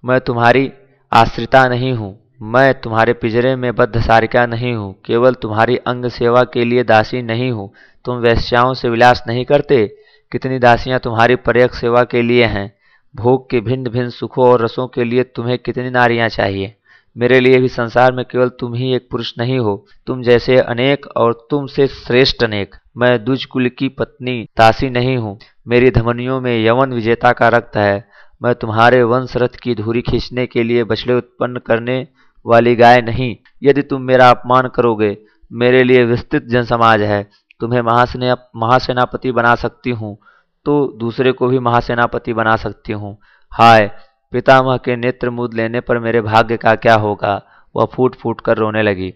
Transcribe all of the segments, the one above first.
मैं तुम्हारी आश्रिता नहीं हूँ, मैं तुम्हारे पिंजरे में बद्ध सारिका नहीं हूँ, केवल तुम्हारी अंग सेवा के लिए दासी नहीं हूँ। तुम वेश्याओं से विलास नहीं करते? कितनी दासियां तुम्हारी पर्यक सेवा के लिए हैं। भोग के भिन्न भिन्न सुखों और रसों के लिए तुम्हें कितनी नारियां चाहिए। मेरे लिए भी संसार में केवल तुम ही एक पुरुष नहीं हो, तुम जैसे अनेक और तुमसे श्रेष्ठ अनेक। मैं दुज कुल की पत्नी दासी नहीं हूँ, मेरी धमनियों में यवन विजेता का रक्त है। मैं तुम्हारे वंश रथ की धुरी खींचने के लिए बछड़े उत्पन्न करने वाली गाय नहीं। यदि तुम मेरा अपमान करोगे, मेरे लिए विस्तृत जनसमाज है। तुम्हें महासेनापति बना सकती हूँ तो दूसरे को भी महासेनापति बना सकती हूँ। हाय, पितामह के नेत्र मूंद लेने पर मेरे भाग्य का क्या होगा। वह फूट फूट कर रोने लगी।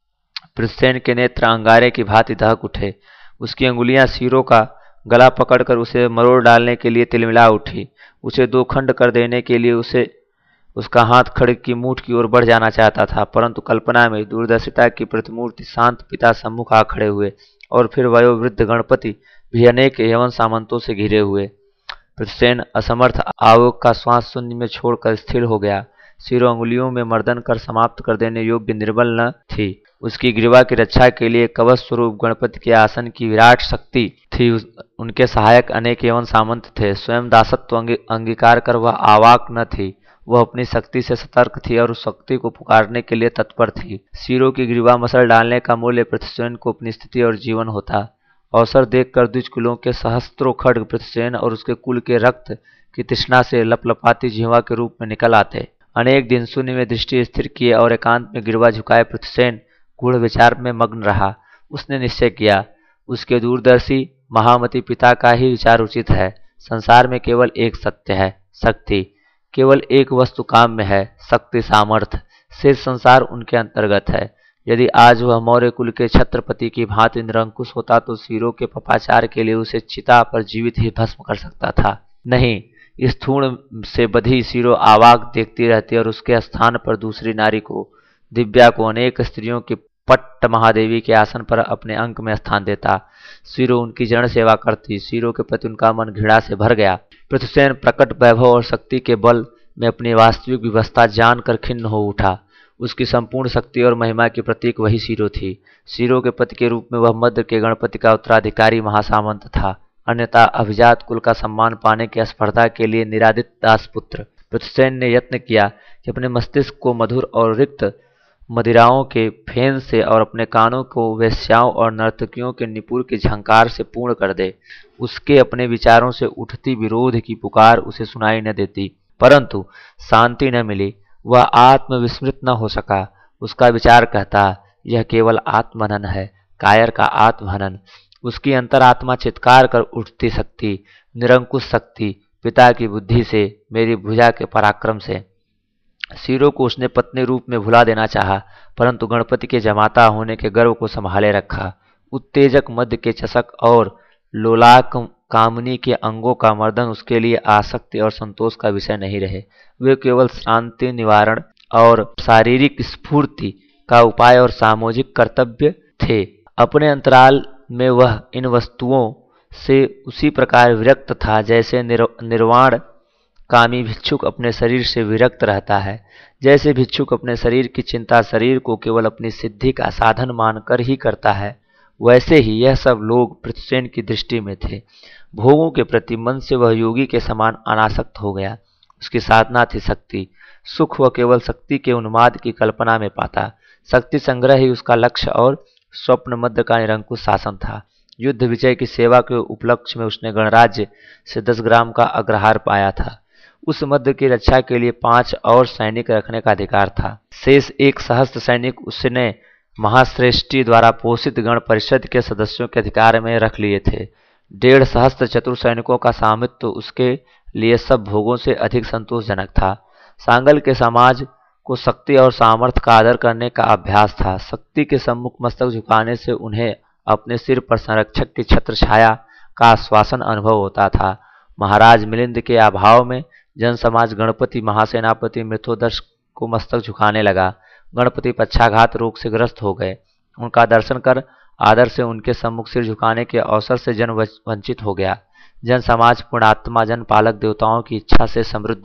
पृथ्सेन के नेत्र अंगारे की भांति दहक उठे। उसकी अंगुलियां सिरों का गला पकड़कर उसे मरोड़ डालने के लिए तिलमिला उठी। उसे दो खंड कर देने के लिए उसका हाथ खड्ग की मूठ की ओर बढ़ जाना चाहता था, परंतु कल्पना में दूरदर्शिता की प्रतिमूर्ति शांत पिता सम्मुख आ खड़े हुए, और फिर वयोवृद्ध गणपति भी अनेक यवन सामंतों से घिरे हुए। पृथ्सेन असमर्थ आवेग का श्वास शून्य में छोड़कर स्थिर हो गया। सिरों अंगुलियों में मर्दन कर समाप्त कर देने योग्य निर्बल न थी। उसकी ग्रीवा की रक्षा के लिए कवच स्वरूप गणपति के आसन की विराट शक्ति थी। उनके सहायक अनेक यवन सामंत थे। स्वयं दासत्व अंगीकार कर वह अवाक न थी। वह अपनी शक्ति से सतर्क थी और उस शक्ति को पुकारने के लिए तत्पर थी। सिरों की ग्रीवा मसल डालने का मूल्य पृथ्सेन को अपनी स्थिति और जीवन होता। अवसर देखकर द्विज कुलों के सहस्त्रों खड्ग पृथ्सेन और उसके कुल के रक्त की तृष्णा से लपलपाती जीवा के रूप में निकल आते। अनेक दिन शून्य में दृष्टि स्थिर किए और एकांत में गिरवा झुकाए पृथ्सेन गूढ़ विचार में मग्न रहा। उसने निश्चय किया, उसके दूरदर्शी महामती पिता का ही विचार उचित है। संसार में केवल एक सत्य है, शक्ति। केवल एक वस्तु काम में है, शक्ति सामर्थ्य। शेष संसार उनके अंतर्गत है। यदि आज वह मौर्य कुल के छत्रपति की भांति निरंकुश होता तो सिरों के पपाचार के लिए उसे चिता पर जीवित ही भस्म कर सकता था। नहीं, इस थूण से बधी सिरों आवाक देखती रहती और उसके स्थान पर दूसरी नारी को, दिव्या को, अनेक स्त्रियों की पट्ट महादेवी के आसन पर अपने अंक में स्थान देता। सिरों उनकी जन सेवा करती। सिरों के प्रति उनका मन घृणा से भर गया। पृथ्सेन प्रकट वैभव और शक्ति के बल में अपनी वास्तविक व्यवस्था जानकर खिन्न हो उठा। उसकी संपूर्ण शक्ति और महिमा की प्रतीक वही सिरों थी। सिरों के पति के रूप में वह मध्य के गणपति का उत्तराधिकारी महासामंत था, अन्यथा अभिजात कुल का सम्मान पाने की स्पर्धा के लिए निरादित दासपुत्र। पृथ्सेन ने यत्न किया कि अपने मस्तिष्क को मधुर और रिक्त मदिराओं के फेन से और अपने कानों को वेश्याओं और नर्तकियों के निपुर के झंकार से पूर्ण कर दे। उसके अपने विचारों से उठती विरोध की पुकार उसे सुनाई न देती, परंतु शांति न मिली। वह आत्मविस्मृत न हो सका। उसका विचार कहता, यह केवल आत्महनन है, कायर का आत्महनन। उसकी अंतरात्मा चित्कार कर उठती शक्ति, निरंकुश शक्ति, पिता की बुद्धि से, मेरी भुजा के पराक्रम से। सिरों को उसने पत्नी रूप में भुला देना चाहा, परंतु गणपति के जमाता होने के गर्व को संभाले रखा। उत्तेजक मध्य के चषक और लोलाक कामनी के अंगों का मर्दन उसके लिए आसक्ति और संतोष का विषय नहीं रहे। वे केवल शांति निवारण और शारीरिक स्फूर्ति का उपाय और सामूहिक कर्तव्य थे। अपने अंतराल में वह इन वस्तुओं से उसी प्रकार विरक्त था जैसे निर्वाण कामी भिक्षुक अपने शरीर से विरक्त रहता है। जैसे भिक्षुक अपने शरीर की चिंता शरीर को केवल अपनी सिद्धि का साधन मानकर ही करता है, वैसे ही यह सब लोग पृथ्सेन की दृष्टि में थे। भोगों के प्रति मन से वह योगी के समान अनासक्त हो गया। उसकी साधना थी शक्ति। सुख वह केवल शक्ति के उन्माद की कल्पना में पाता। शक्ति संग्रह ही उसका लक्ष्य और स्वप्न मध्य का निरंकुश शासन था। युद्ध विजय की सेवा के उपलक्ष्य में उसने गणराज्य से 10 ग्राम का अग्रहार पाया था। उस मध्य की रक्षा के लिए 5 और सैनिक रखने का अधिकार था। शेष 1 सहस्त्र सैनिक उसने महाश्रेष्ठी द्वारा पोषित गण परिषद के सदस्यों के अधिकार में रख लिए थे। 1.5 सहस्त्र चतुर सैनिकों का स्वामित्व उसके लिए सब भोगों से अधिक संतोषजनक था। सांगल के समाज को शक्ति और सामर्थ्य का आदर करने का अभ्यास था। शक्ति के सम्मुख मस्तक झुकाने से उन्हें अपने सिर पर संरक्षक की छत्र छाया का आश्वासन अनुभव होता था। महाराज मिलिंद के अभाव में जन समाज गणपति महासेनापति मिथोदर्श को मस्तक झुकाने लगा। गणपति पक्षाघात रोग से ग्रस्त हो गए। उनका दर्शन कर आदर से उनके सम्मुख सिर झुकाने के अवसर से जन वंचित हो गया। जन समाज पुण्यात्मा जन पालक देवताओं की इच्छा से समृद्ध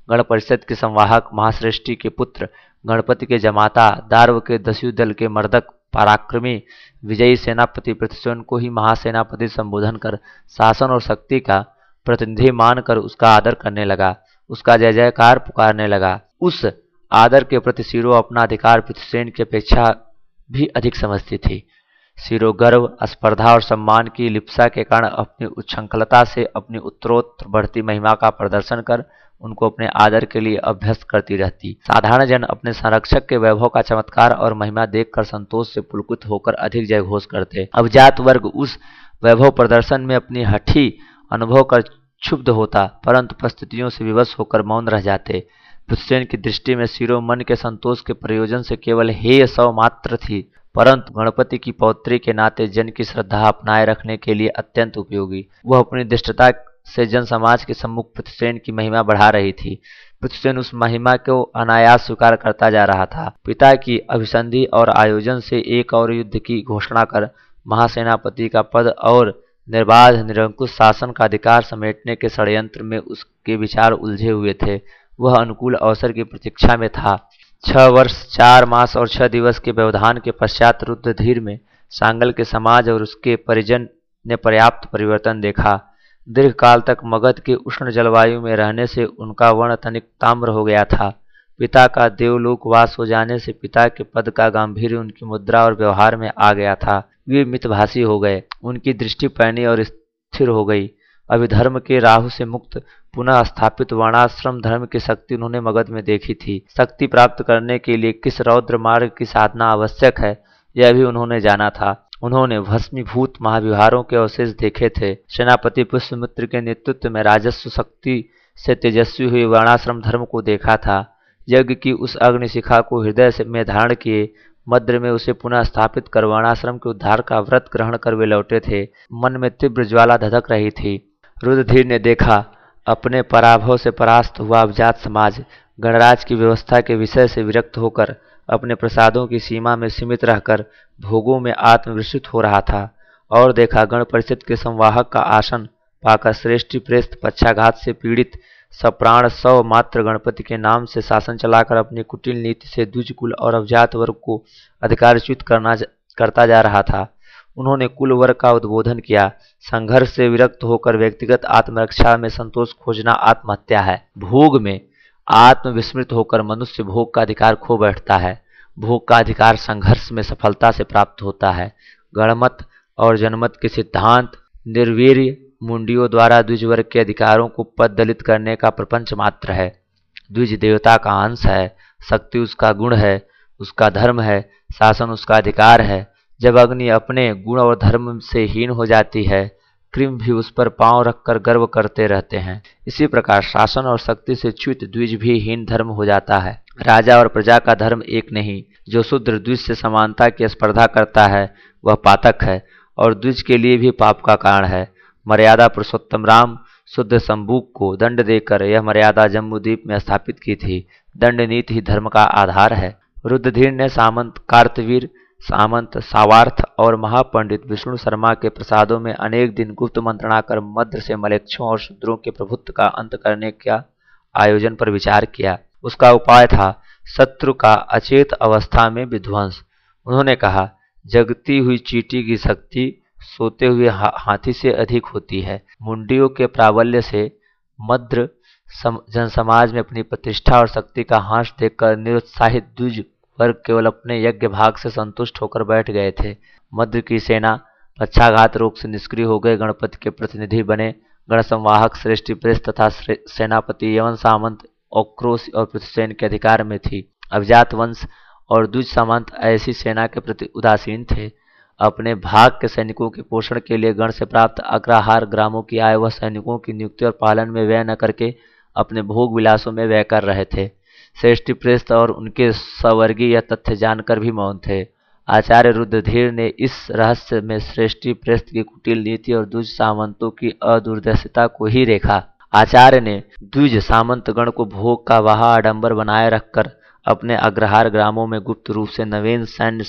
गण परिषद के संवाहक महाश्रेष्ठी के पुत्र, गणपति के जमाता, दार्व के दस्यु दल के मर्दक, पराक्रमी विजयी सेनापति पृथ्वीसेन को ही महासेनापति संबोधन कर शासन और शक्ति का प्रतिनिधि मानकर उसका आदर करने लगा, उसका जय जयकार पुकारने लगा। उस आदर के प्रति सीरो अपना अधिकार पृथ्वीसेन की अपेक्षा भी अधिक समझती थी। सीरो गर्व, स्पर्धा और सम्मान की लिप्सा के कारण अपनी उच्छृंखलता से अपनी उत्तरोत्तर बढ़ती महिमा का प्रदर्शन कर उनको अपने आदर के लिए अभ्यस्त करती रहती। साधारण जन अपने संरक्षक के वैभव का चमत्कार और महिमा देखकर संतोष से पुलकित होकर अधिक जय घोष करते। अभिजात वर्ग उस वैभव प्रदर्शन में अपनी हठी अनुभव कर क्षुब्ध होता, परंतु परिस्थितियों से विवश होकर मौन रह जाते। पृथ्वीसेन की दृष्टि में सीरो मन के संतोष के प्रयोजन से केवल हेय सौ मात्र थी, परंतु गणपति की पौत्री के नाते जन की श्रद्धा अपनाए रखने के लिए अत्यंत उपयोगी। वह अपनी दृष्टता से जन समाज के सम्मुख पृथ्वीसेन की महिमा बढ़ा रही थी। पृथ्वीसेन उस महिमा को अनायास स्वीकार करता जा रहा था। पिता की अभिसंधि और आयोजन से एक और युद्ध की घोषणा कर महासेनापति का पद और निर्बाध निरंकुश शासन का अधिकार समेटने के षड्यंत्र में उसके विचार उलझे हुए थे। वह अनुकूल अवसर की प्रतीक्षा में था। 6 वर्ष 4 मास और 6 दिवस के व्यवधान के पश्चात रुद्रधीर में सांगल के समाज और उसके परिजन ने पर्याप्त परिवर्तन देखा। दीर्घ काल तक मगध के उष्ण जलवायु में रहने से उनका वर्ण तनिक ताम्र हो गया था। पिता का देवलोकवास हो जाने से पिता के पद का गांधीर्य उनकी मुद्रा और व्यवहार में आ गया था। वे मितभाषी हो गए, उनकी दृष्टि पैनी और स्थिर हो गई। अभिधर्म के राहु से मुक्त पुनः स्थापित वर्णाश्रम धर्म की शक्ति उन्होंने मगध में देखी थी। शक्ति प्राप्त करने के लिए किस रौद्र मार्ग की साधना आवश्यक है, यह भी उन्होंने जाना था। उन्होंने भस्मीभूत महाविहारों के अवशेष देखे थे। सेनापति पुष्यमित्र के नेतृत्व में राजस्व शक्ति से तेजस्वी हुए वर्णाश्रम धर्म को देखा था। यज्ञ की उस अग्निशिखा को हृदय में धारण किए, मध्य में उसे पुनः स्थापित कर वर्णाश्रम के उद्धार का व्रत ग्रहण कर वे लौटे थे। मन में तीव्र ज्वाला धधक रही थी। रुद्रधीर ने देखा, अपने पराभव से परास्त हुआ अभिजात समाज गणराज की व्यवस्था के विषय से विरक्त होकर अपने प्रसादों की सीमा में सीमित रहकर भोगों में आत्मविस्मृत हो रहा था। और देखा, गण परिषद के संवाहक का आसन पाकर श्रेष्ठी प्रेस्त पक्षाघात से पीड़ित सप्राण 100 मात्र गणपति के नाम से शासन चलाकर अपनी कुटिल नीति से द्विजकुल और अभिजात वर्ग को अधिकारच्युत करता जा रहा था। उन्होंने कुल वर्ग का उद्बोधन किया। संघर्ष से विरक्त होकर व्यक्तिगत आत्मरक्षा में संतोष खोजना आत्महत्या है। भोग में आत्मविस्मृत होकर मनुष्य भोग का अधिकार खो बैठता है। भोग का अधिकार संघर्ष में सफलता से प्राप्त होता है। गणमत और जनमत के सिद्धांत निर्वीर्य मुंडियों द्वारा द्विज वर्ग के अधिकारों को पद दलित करने का प्रपंच मात्र है। द्विज देवता का अंश है, शक्ति उसका गुण है, उसका धर्म है, शासन उसका अधिकार है। जब अग्नि अपने गुण और धर्म से हीन हो जाती है, कृमि भी उस पर पांव रखकर गर्व करते रहते हैं। इसी प्रकार शासन और शक्ति से च्युत द्विज भी हीन धर्म हो जाता है। राजा और प्रजा का धर्म एक नहीं। जो शूद्र द्विज से समानता की स्पर्धा करता है वह पातक है और द्विज के लिए भी पाप का कारण है। मर्यादा पुरुषोत्तम राम शुद्ध संबूक को दंड देकर यह मर्यादा जम्बूद्वीप में स्थापित की थी। दंड नीति ही धर्म का आधार है। रुद्रधीर ने सामंत कार्तवीर, सामंत सावार्थ और महापंडित विष्णु शर्मा के प्रसादों में अनेक दिन गुप्त मंत्रणा कर मद्र से मलेच्छों और शूद्रों के प्रभुत्व का अंत करने का आयोजन पर विचार किया। उसका उपाय था शत्रु का अचेत अवस्था में विध्वंस। उन्होंने कहा, जगती हुई चींटी की शक्ति सोते हुए हाथी से अधिक होती है। मुंडियों के प्राबल्य से मद्र जनसमाज में अपनी प्रतिष्ठा और शक्ति का हास देखकर निरुत्साहित द्विज वर्ग केवल अपने यज्ञ भाग से संतुष्ट होकर बैठ गए थे। मद्र की सेना पक्षाघात रोग से निष्क्रिय हो गए गणपति के प्रतिनिधि बने। गण संवाहक श्रेष्ठी प्रेस तथा सेनापति यवन सामंत औक्रोश और पृथ्वीसेन के अधिकार में थी। अभिजात वंश और द्विज सामंत ऐसी सेना के प्रति उदासीन थे। अपने भाग के सैनिकों के पोषण के लिए गण से प्राप्त अग्रहार ग्रामों की आय वह सैनिकों की नियुक्ति और पालन में व्यय न करके अपने भोग विलासों में व्यय कर रहे थे। श्रेष्ठी प्रेस्त और उनके सवर्गीय यह तथ्य जानकर भी मौन थे। आचार्य रुद्रधीर ने इस रहस्य में श्रेष्ठी प्रेस्त की कुटिल नीति और द्विज सामंतों की अदूरदर्शिता को ही देखा। आचार्य ने द्विज सामंत गण को भोग का वह आडंबर बनाए रखकर अपने अग्रहार ग्रामों में गुप्त रूप से नवीन सैन्य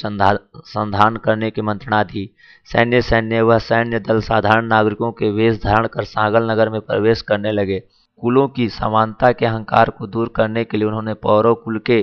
संधान करने की मंत्रणा दी। वह सैन्य दल साधारण नागरिकों के वेश धारण कर सांगल नगर में प्रवेश करने लगे। कुलों की समानता के अहंकार को दूर करने के लिए उन्होंने पौरव कुल के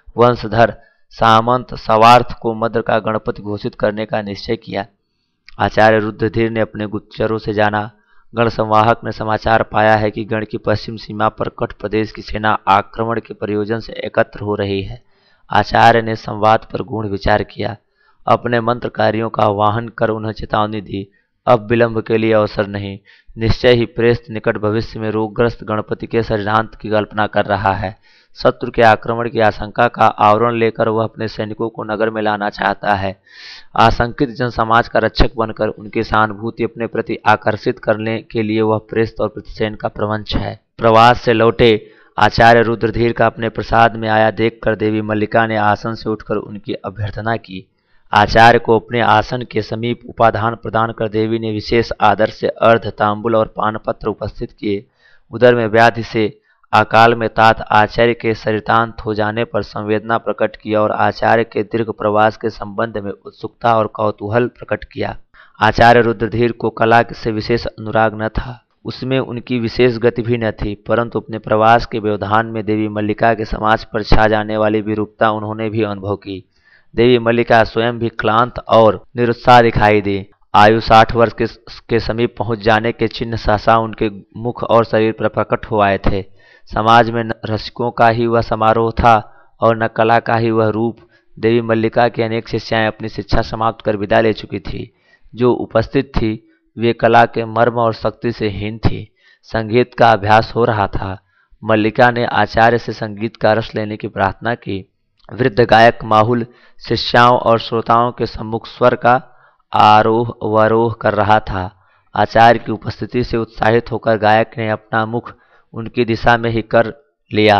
वंशधर सामंत सवार्थ को मद्र का गणपति घोषित करने का निश्चय किया। आचार्य रुद्रधीर ने अपने गुप्तचरों से जाना, गण संवाहक ने समाचार पाया है कि गण की पश्चिम सीमा पर कठ प्रदेश की सेना आक्रमण के प्रयोजन से एकत्र हो रही है। आचार्य ने संवाद पर गूढ़ विचार किया, अपने मंत्रकारियों का आह्वान कर उन्हें चेतावनी दी, अब विलंब के लिए अवसर नहीं, निश्चय ही प्रेस्त निकट भविष्य में रोगग्रस्त गणपति के शरीरांत की कल्पना कर रहा है। शत्रु के आक्रमण की आशंका का आवरण लेकर वह अपने सैनिकों को नगर में लाना चाहता है। आशंकित जन समाज का रक्षक बनकर उनकी सहानुभूति अपने प्रति आकर्षित करने के लिए वह प्रेस्त और प्रतिसेन का प्रवंच है। प्रवास से लौटे आचार्य रुद्रधीर का अपने प्रसाद में आया देखकर देवी मल्लिका ने आसन से उठकर उनकी अभ्यर्थना की। आचार्य को अपने आसन के समीप उपाधान प्रदान कर देवी ने विशेष आदर से अर्ध तांबुल और पानपत्र उपस्थित किए। उदर में व्याधि से अकाल में तात आचार्य के शरीरांत हो जाने पर संवेदना प्रकट किया और आचार्य के दीर्घ प्रवास के संबंध में उत्सुकता और कौतूहल प्रकट किया। आचार्य रुद्रधीर को कला से विशेष अनुराग न था, उसमें उनकी विशेष गति भी न थी, परंतु अपने प्रवास के व्यवधान में देवी मल्लिका के समाज पर छा जाने वाली विरूपता उन्होंने भी अनुभव की। देवी मल्लिका स्वयं भी क्लांत और निरुत्साह दिखाई दी। आयु 60 वर्ष के समीप पहुंच जाने के चिन्ह सहसा उनके मुख और शरीर पर प्रकट हो आए थे। समाज में न रसिकों का ही वह समारोह था और न कला का ही वह रूप। देवी मल्लिका की अनेक शिष्याएं अपनी शिक्षा समाप्त कर विदा ले चुकी थी। जो उपस्थित थी वे कला के मर्म और शक्ति से हीन थी। संगीत का अभ्यास हो रहा था। मल्लिका ने आचार्य से संगीत का रस लेने की प्रार्थना की। वृद्ध गायक माहुल शिष्याओं और श्रोताओं के सम्मुख स्वर का आरोह अवरोह कर रहा था। आचार्य की उपस्थिति से उत्साहित होकर गायक ने अपना मुख उनकी दिशा में ही कर लिया।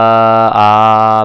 आ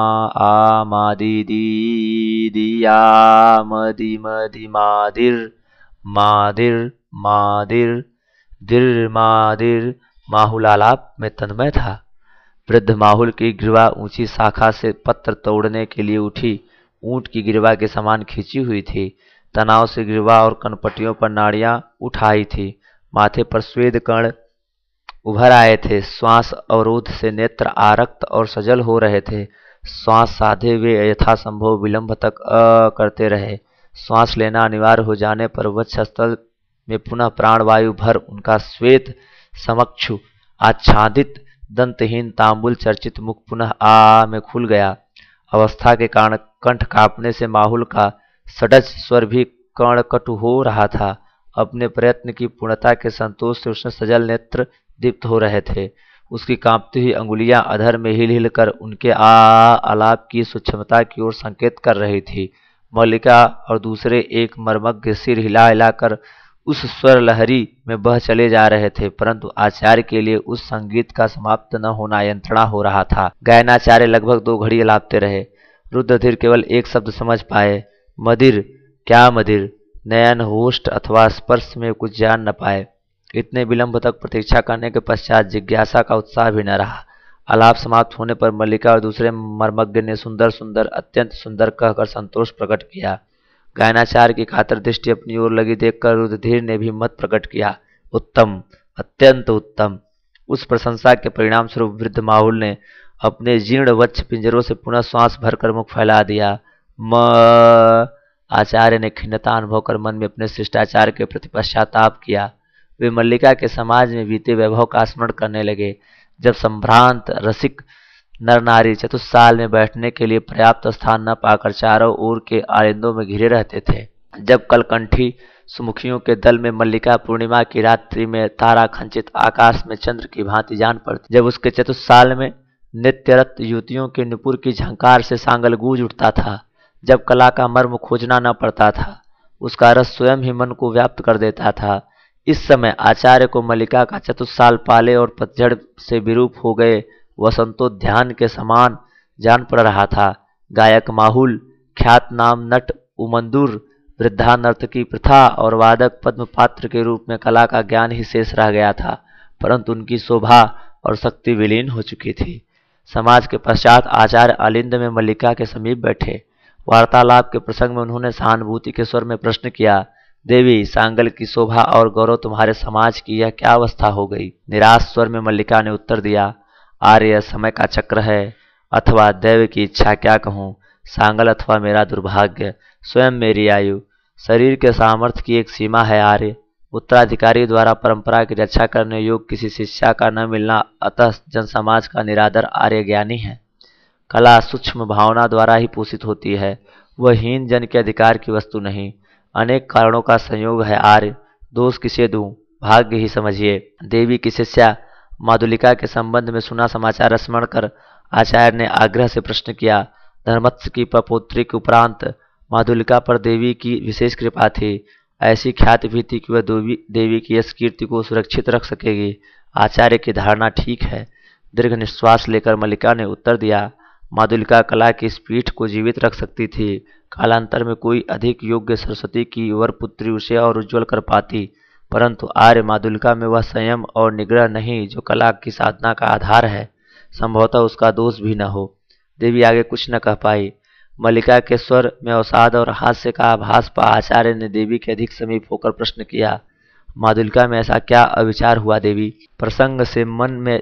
मा दी दी दिया मदी मदी मादिर मादिर मादिर दिर मादिर। माहुल आलाप में तन्मय था। वृद्ध माहुल की ग्रीवा ऊंची शाखा से पत्र तोड़ने के लिए उठी ऊंट की ग्रीवा के समान खींची हुई थी। तनाव से ग्रीवा और कनपटियों पर नाड़ियां उठाई थी। माथे पर स्वेद कण उभर आए थे। श्वास अवरोध से नेत्र आरक्त और सजल हो रहे थे। श्वास साधे वे यथासंभव विलंब तक करते रहे। श्वास लेना अनिवार्य हो जाने पर वक्षस्थल में पुनः प्राणवायु भर उनका श्वेत समक्षु आच्छादित दंतहीन तांबुल चर्चित मुख पुनः आ में खुल गया। अवस्था के कारण कंठ कांपने से माहुल का सडज स्वर भी कर्णकटु हो रहा था। अपने प्रयत्न की पूर्णता के संतोष से उसने सजल नेत्र दीप्त हो रहे थे। उसकी कांपती हुई अंगुलियां अधर में हिल हिल कर उनके आलाप की सूक्ष्मता की ओर संकेत कर रही थी। मल्लिका और दूसरे एक मर्मज्ञ सिर हिला हिलाकर उस स्वर लहरी में बह चले जा रहे थे, परंतु आचार्य के लिए उस संगीत का समाप्त न होना यंत्रणा हो रहा था। गायनाचार्य लगभग 2 घड़ी अलापते रहे। रुद्रधीर केवल एक शब्द समझ पाए, मदिर। क्या मदिर? नयन होष्ट अथवा स्पर्श में कुछ जान न पाए। इतने विलंब तक प्रतीक्षा करने के पश्चात जिज्ञासा का उत्साह भी न रहा। आलाप समाप्त होने पर मल्लिका और दूसरे मर्मज्ञ ने सुंदर सुंदर अत्यंत सुंदर कहकर संतोष प्रकट किया। गायनाचार्य की खातर दृष्टि अपनी ओर लगी देखकर रुद्रधीर ने भी मत प्रकट किया, उत्तम, अत्यंत उत्तम। उस प्रशंसा के परिणाम स्वरूप वृद्ध माहुल ने अपने जीर्ण वक्ष पिंजरों से पुनः श्वास भरकर मुख फैला दिया। म आचार्य ने खिन्नता अनुभव कर मन में अपने शिष्टाचार के प्रति पश्चाताप किया। वे मल्लिका के समाज में बीते वैभव का स्मरण करने लगे, जब संभ्रांत रसिक नर नारी चतुस्साल में बैठने के लिए पर्याप्त स्थान न पाकर चारों ओर के आलिंदों में घिरे रहते थे। जब कलकंठी सुमुखियों के दल में मल्लिका पूर्णिमा की रात्रि में तारा खंचित आकाश में चंद्र की भांति जान पड़ती, जब उसके चतुस्साल में नित्यरत युवतियों के नुपुर की झंकार से सांगल गूंज उठता था, जब कला का मर्म खोजना न पड़ता था, उसका रस स्वयं ही मन को व्याप्त कर देता था। इस समय आचार्य को मल्लिका का चतुस्साल पाले और पतझड़ से विरूप हो गए वसंतोद्यान के समान जान पड़ रहा था। गायक माहुल, ख्यात नाम नट उमंदुर, वृद्धा नर्तकी प्रथा और वादक पद्मपात्र के रूप में कला का ज्ञान ही शेष रह गया था, परंतु उनकी शोभा और शक्ति विलीन हो चुकी थी। समाज के पश्चात आचार्य आलिंद में मल्लिका के समीप बैठे। वार्तालाप के प्रसंग में उन्होंने सहानुभूति के स्वर में प्रश्न किया, देवी, सांगल की शोभा और गौरव तुम्हारे समाज की यह क्या अवस्था हो गई? निराश स्वर में मल्लिका ने उत्तर दिया, आर्य, यह समय का चक्र है अथवा दैव की इच्छा, क्या कहूँ। सांगल अथवा मेरा दुर्भाग्य, स्वयं मेरी आयु। शरीर के सामर्थ्य की एक सीमा है आर्य। उत्तराधिकारी द्वारा परंपरा की रक्षा करने योग्य किसी शिष्या का न मिलना अतः जन समाज का निरादर आर्य ज्ञानी है। कला सूक्ष्म भावना द्वारा ही पोषित होती है, वह हीन जन के अधिकार की वस्तु नहीं। अनेक कारणों का संयोग है आर्य, दोष किसे दूं, भाग्य ही समझिए। देवी की शिष्या मादुलिका के संबंध में सुना समाचार स्मरण कर आचार्य ने आग्रह से प्रश्न किया। धर्मत्स की पपौत्री के उपरांत मादुलिका पर देवी की विशेष कृपा थी। ऐसी ख्याति भी थी कि वह देवी की यश कीर्ति को सुरक्षित रख सकेगी। आचार्य की धारणा ठीक है। दीर्घ निश्वास लेकर मल्लिका ने उत्तर दिया, मादुलिका कला की इस पीठ को जीवित रख सकती थी। कालांतर में कोई अधिक योग्य सरस्वती की वर पुत्री उसे और उज्जवल कर पाती, परंतु आर्य मादुलिका में वह संयम और निग्रह नहीं जो कला की साधना का आधार है। संभवतः उसका दोष भी न हो। देवी आगे कुछ न कह पाई। मल्लिका के स्वर में अवसाद और हास्य का आभास पा आचार्य ने देवी के अधिक समीप होकर प्रश्न किया, मादुलिका में ऐसा क्या अविचार हुआ देवी? प्रसंग से मन में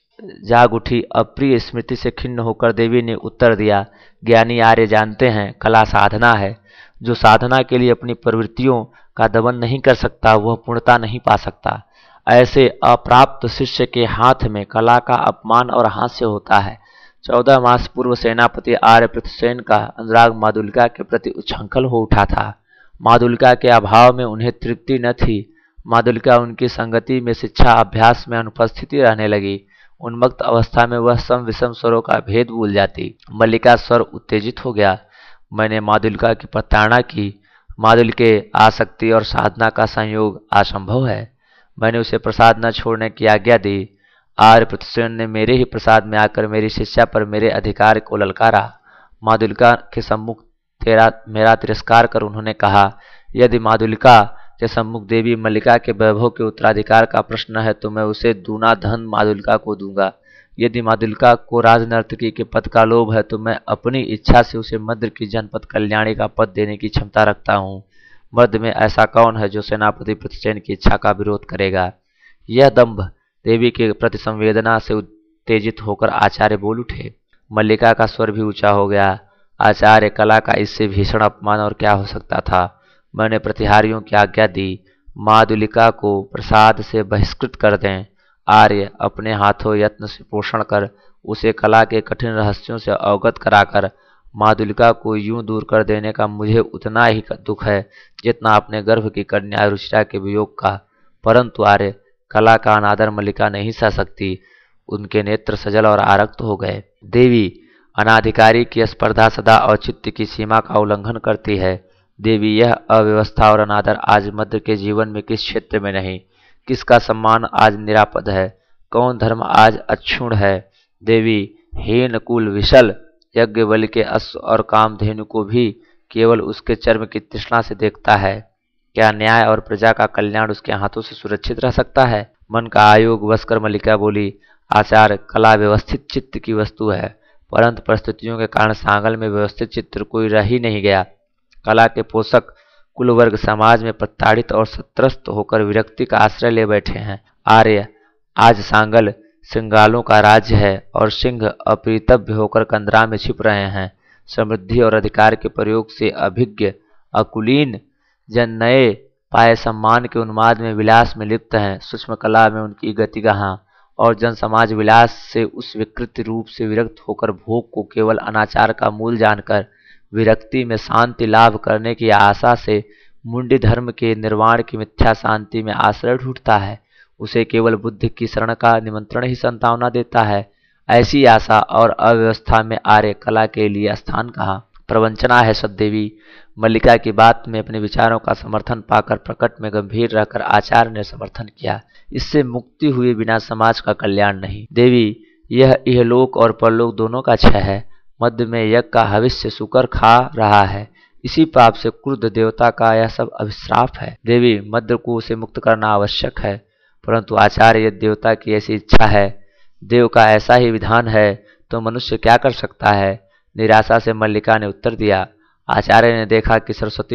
जाग उठी अप्रिय स्मृति से खिन्न होकर देवी ने उत्तर दिया, ज्ञानी आर्य जानते हैं, कला साधना है। जो साधना के लिए अपनी प्रवृत्तियों का दमन नहीं कर सकता वह पूर्णता नहीं पा सकता। ऐसे अप्राप्त शिष्य के हाथ में कला का अपमान और हास्य होता है। 14 मास पूर्व सेनापति आर्य पृथुसेन का अनुराग मादुलिका के प्रति उच्छृंखल हो उठा था। मादुलिका के अभाव में उन्हें तृप्ति न थी। मादुलिका उनकी संगति में शिक्षा अभ्यास में अनुपस्थिति रहने लगी। उन्मत्त अवस्था में वह सम विषम स्वरों का भेद भूल जाती। मल्लिका स्वर उत्तेजित हो गया। मैंने मादुलिका की प्रताड़ना की। मादुलिके आसक्ति और साधना का संयोग असंभव है। मैंने उसे प्रसाद न छोड़ने की आज्ञा दी। आर्य पृथुसेन ने मेरे ही प्रसाद में आकर मेरी शिष्या पर मेरे अधिकार को ललकारा। मादुलिका के सम्मुख मेरा तिरस्कार कर उन्होंने कहा, यदि मादुलिका के सम्मुख देवी मल्लिका के वैभव के उत्तराधिकार का प्रश्न है तो मैं उसे दूना धन मादुलिका को दूंगा। यदि मादुलिका को राजनर्तकी के पद का लोभ है तो मैं अपनी इच्छा से उसे मद्र की जनपद कल्याणी का पद देने की क्षमता रखता हूँ। मर्द में ऐसा कौन है जो सेनापति पृथुसेन की इच्छा का विरोध करेगा? यह दंभ। देवी के प्रति संवेदना से उत्तेजित होकर आचार्य बोल उठे। मल्लिका का स्वर भी ऊंचा हो गया। आचार्य, कला का इससे भीषण अपमान और क्या हो सकता था? मैंने प्रतिहारियों की आज्ञा दी, मादुलिका को प्रसाद से बहिष्कृत कर दें। आर्य, अपने हाथों यत्न से पोषण कर उसे कला के कठिन रहस्यों से अवगत कराकर मादुलिका को यूं दूर कर देने का मुझे उतना ही दुख है जितना अपने गर्भ की कन्या रुचिरा के वियोग का। परंतु आर्य, कला का अनादर मल्लिका नहीं सह सकती। उनके नेत्र सजल और आरक्त हो गए। देवी, अनाधिकारी की स्पर्धा सदा औचित्य की सीमा का उल्लंघन करती है। देवी, यह अव्यवस्था और अनादर आज मध्य के जीवन में किस क्षेत्र में नहीं? किसका सम्मान आज निरापद है? कौन धर्म आज अक्षुण्ण है? देवी, हीन कुल विशल यज्ञ बलि के अश्व और कामधेनु को भी केवल उसके चर्म की तृष्णा से देखता है। क्या न्याय और प्रजा का कल्याण उसके हाथों से सुरक्षित रह सकता है? मन का आयोग बसकर मल्लिका बोली, आचार्य, कला व्यवस्थित चित्त की वस्तु है, परंतु परिस्थितियों के कारण सांगल में व्यवस्थित चित्र कोई रह ही नहीं गया। कला के पोषक कुल वर्ग समाज में प्रताड़ित और सत्रस्त होकर विरक्ति का आश्रय ले बैठे हैं। आर्य, आज सांगल सिंगालों का राज्य है और सिंह अप्रीतव्य होकर कंदरा में छिप रहे हैं। समृद्धि और अधिकार के प्रयोग से अभिज्ञ अकुलीन जन नए पाए सम्मान के उन्माद में विलास में लिप्त हैं। सूक्ष्म कला में उनकी गति कहाँ? और जन समाज विलास से उस विकृत रूप से विरक्त होकर भोग को केवल अनाचार का मूल जानकर विरक्ति में शांति लाभ करने की आशा से मुंडी धर्म के निर्वाण की मिथ्या शांति में आश्रय ढूंढता है। उसे केवल बुद्धि की शरण का निमंत्रण ही संतावना देता है। ऐसी आशा और अव्यवस्था में आर्य कला के लिए स्थान कहाँ? प्रवंचना है सद्देवी। मल्लिका की बात में अपने विचारों का समर्थन पाकर प्रकट में गंभीर रहकर आचार्य ने समर्थन किया, इससे मुक्ति हुए बिना समाज का कल्याण नहीं। देवी, यह इहलोक और परलोक दोनों का क्षय है। मध्य में यज्ञ का हविष्य सुकर खा रहा है। इसी पाप से क्रुद्ध देवता का यह सब अभिश्राप है। देवी, मध्य को उसे मुक्त करना आवश्यक है, परंतु आचार्य, यदि देवता की ऐसी इच्छा है, देव का ऐसा ही विधान है, तो मनुष्य क्या कर सकता है? निराशा से मल्लिका ने उत्तर दिया। आचार्य ने देखा कि सरस्वती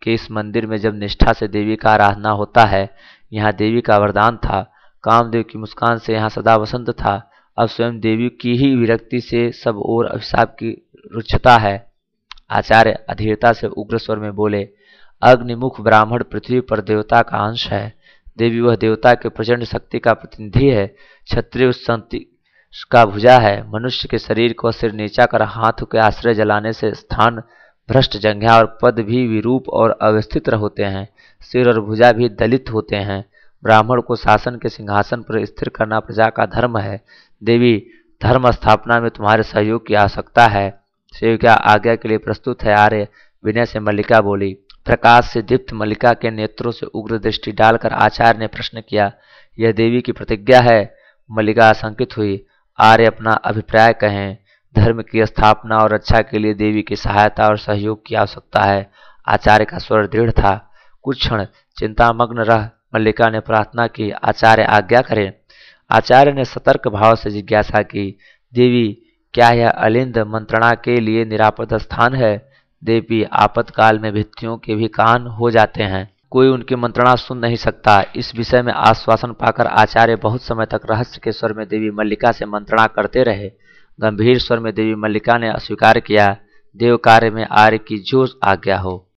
कि इस मंदिर में जब निष्ठा से देवी का आराधना होता है, यहाँ देवी का वरदान था। कामदेव की मुस्कान से यहाँ सदा वसंत था। अब स्वयं देवी की ही विरक्ति से सब ओर अभिशाप की रुक्षता है। आचार्य अधीरता से उग्र स्वर में बोले, अग्निमुख ब्राह्मण पृथ्वी पर देवता का अंश है। देवी वह देवता के प्रचंड शक्ति का प्रतिनिधि है। क्षत्रिय उस शक्ति का भुजा है। मनुष्य के शरीर को सिर नीचा कर हाथ के आश्रय जलाने से स्थान भ्रष्ट, जंघा और पद भी विरूप और अवस्थित होते हैं। सिर और भुजा भी दलित होते हैं। ब्राह्मण को शासन के सिंहासन पर स्थिर करना प्रजा का धर्म है। देवी, धर्म स्थापना में तुम्हारे सहयोग की आवश्यकता है। सेविका आज्ञा के लिए प्रस्तुत है। आर्य विनय से मल्लिका बोली। प्रकाश से दीप्त मल्लिका के नेत्रों से उग्र दृष्टि डालकर आचार्य ने प्रश्न किया, यह देवी की प्रतिज्ञा है? मल्लिका आशंकित हुई। आर्य अपना अभिप्राय कहें। धर्म की स्थापना और रक्षा के लिए देवी की सहायता और सहयोग की आवश्यकता है। आचार्य का स्वर दृढ़ था। कुछ क्षण चिंतामग्न रह मल्लिका ने प्रार्थना की, आचार्य आज्ञा करें। आचार्य ने सतर्क भाव से जिज्ञासा की, देवी, क्या यह अलिंद मंत्रणा के लिए निरापद स्थान है? देवी, आपातकाल में भित्तियों के भी कान हो जाते हैं, कोई उनकी मंत्रणा सुन नहीं सकता। इस विषय में आश्वासन पाकर आचार्य बहुत समय तक रहस्य के स्वर में देवी मल्लिका से मंत्रणा करते रहे। गंभीर स्वर में देवी मल्लिका ने अस्वीकार किया, देव कार्य में आर्य की जो आज्ञा हो।